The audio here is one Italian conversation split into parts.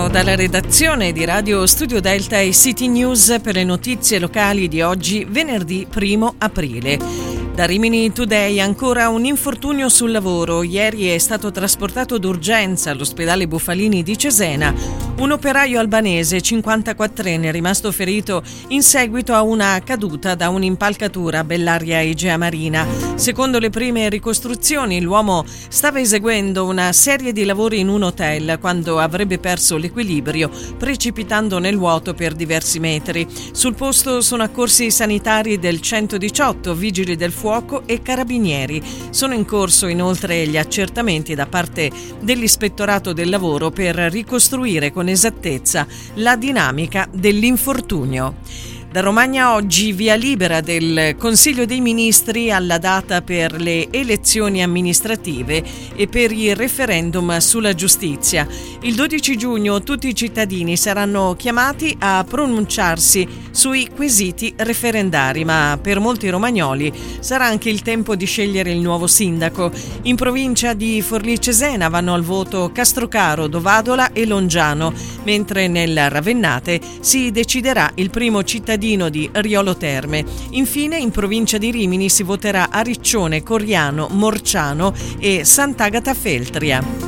Buongiorno dalla redazione di Radio Studio Delta e City News per le notizie locali di oggi, venerdì 1 aprile. Da Rimini Today ancora un infortunio sul lavoro. Ieri è stato trasportato d'urgenza all'ospedale Bufalini di Cesena un operaio albanese 54enne rimasto ferito in seguito a una caduta da un'impalcatura a Bellaria Egea Marina. Secondo le prime ricostruzioni, l'uomo stava eseguendo una serie di lavori in un hotel quando avrebbe perso l'equilibrio, precipitando nel vuoto per diversi metri. Sul posto sono accorsi i sanitari del 118, vigili del fuoco e carabinieri. Sono in corso inoltre gli accertamenti da parte dell'Ispettorato del Lavoro per ricostruire con esattezza la dinamica dell'infortunio. Da Romagna oggi via libera del Consiglio dei Ministri alla data per le elezioni amministrative e per il referendum sulla giustizia. Il 12 giugno tutti i cittadini saranno chiamati a pronunciarsi sui quesiti referendari, ma per molti romagnoli sarà anche il tempo di scegliere il nuovo sindaco. In provincia di Forlì Cesena vanno al voto Castrocaro, Dovadola e Longiano, mentre nel Ravennate si deciderà il primo cittadino di Riolo Terme. Infine in provincia di Rimini si voterà a Riccione, Coriano, Morciano e Sant'Agata Feltria.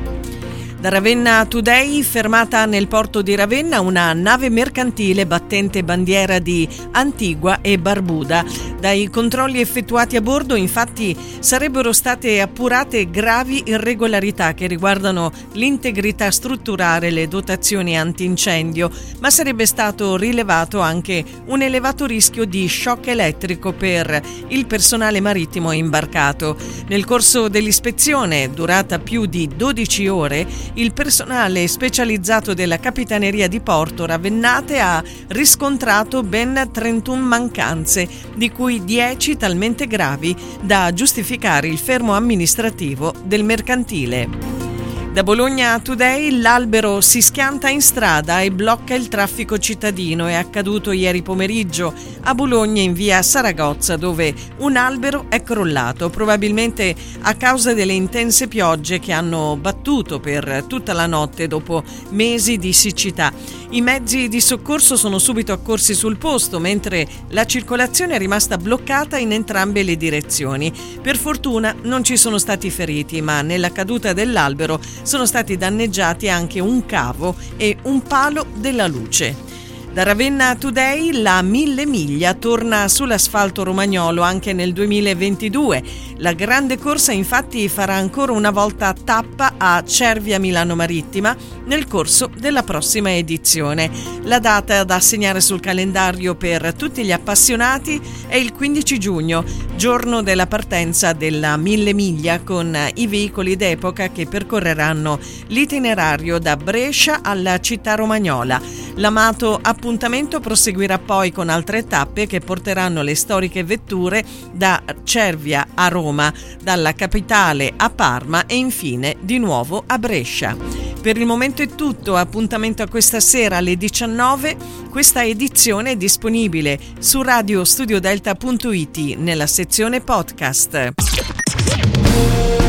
Da Ravenna Today, fermata nel porto di Ravenna una nave mercantile battente bandiera di Antigua e Barbuda. Dai controlli effettuati a bordo, infatti, sarebbero state appurate gravi irregolarità che riguardano l'integrità strutturale e le dotazioni antincendio, ma sarebbe stato rilevato anche un elevato rischio di shock elettrico per il personale marittimo imbarcato. Nel corso dell'ispezione, durata più di 12 ore, il personale specializzato della Capitaneria di Porto Ravennate ha riscontrato ben 31 mancanze, di cui 10 talmente gravi da giustificare il fermo amministrativo del mercantile. Da Bologna Today, l'albero si schianta in strada e blocca il traffico cittadino. È accaduto ieri pomeriggio a Bologna in via Saragozza, dove un albero è crollato, probabilmente a causa delle intense piogge che hanno battuto per tutta la notte dopo mesi di siccità. I mezzi di soccorso sono subito accorsi sul posto, mentre la circolazione è rimasta bloccata in entrambe le direzioni. Per fortuna non ci sono stati feriti, ma nella caduta dell'albero sono stati danneggiati anche un cavo e un palo della luce. Da Ravenna Today, la 1000 miglia torna sull'asfalto romagnolo anche nel 2022. La grande corsa infatti farà ancora una volta tappa a Cervia Milano Marittima nel corso della prossima edizione. La data da segnare sul calendario per tutti gli appassionati è il 15 giugno, giorno della partenza della 1000 miglia, con i veicoli d'epoca che percorreranno l'itinerario da Brescia alla città romagnola. L'amato appuntamento proseguirà poi con altre tappe che porteranno le storiche vetture da Cervia a Roma, dalla capitale a Parma e infine di nuovo a Brescia. Per il momento è tutto, appuntamento a questa sera alle 19. Questa edizione è disponibile su radiostudiodelta.it nella sezione podcast.